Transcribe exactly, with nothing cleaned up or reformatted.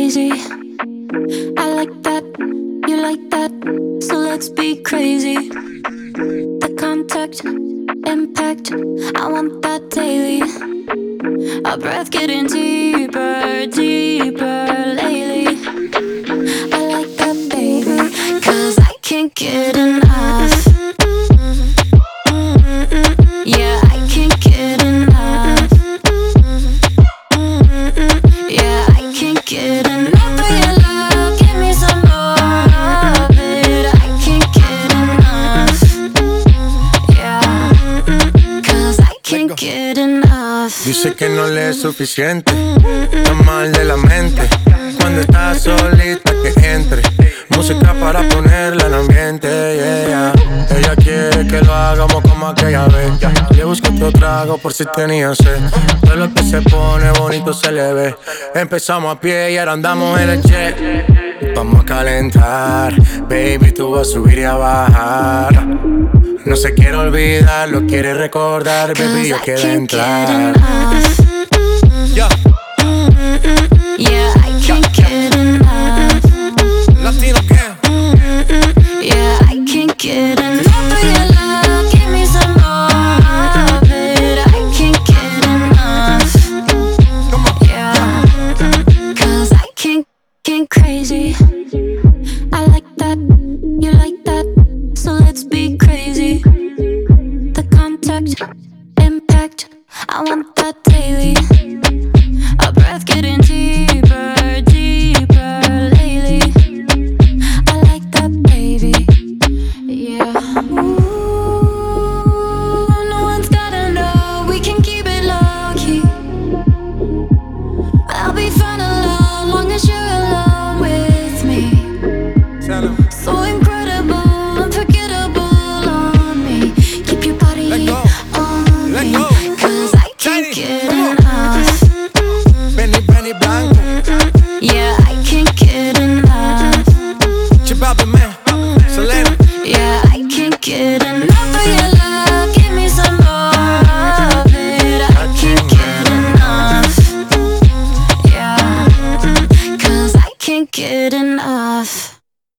crazy. I like that, you like that, so let's be crazy. The contact, impact, I want that daily. Our breath getting deeper, deeper lately. I like that, baby, 'cause I can't get enough. Yeah, I can't get enough. Yeah, I can't get enough of your love. Give me some more of it. I can't get enough. Yeah, 'cause I can't get enough. Dice que no le es suficiente, está mal de la mente. Cuando estás solita que entre música para ponerla en ambiente, yeah. Ella quiere que lo hagamos como aquella vez. Le busco otro trago por si tenía sed. Todo lo que se pone bonito se le ve. Empezamos a pie y ahora andamos en el jet. Vamos a calentar, baby, tú vas a subir y a bajar. No se quiere olvidar, lo quiere recordar, baby, yo quiero entrar. Yeah. Yeah, I can't get enough. Latino gang. Yeah, I can't get enough of your love. Give me some more of it. I can't get enough. Yeah, 'cause I can't get crazy. I like that, you like that, so let's be crazy. The contact, impact, I want that daily. Our breath getting deeper, deeper lately. I like that, baby. Yeah. Ooh, no one's gotta know. We can keep it low key. I'll be fine alone, long as you're alone with me. So incredible, unforgettable on me. Keep your body on me, 'cause I can't get enough. Benny, Benny Blanco.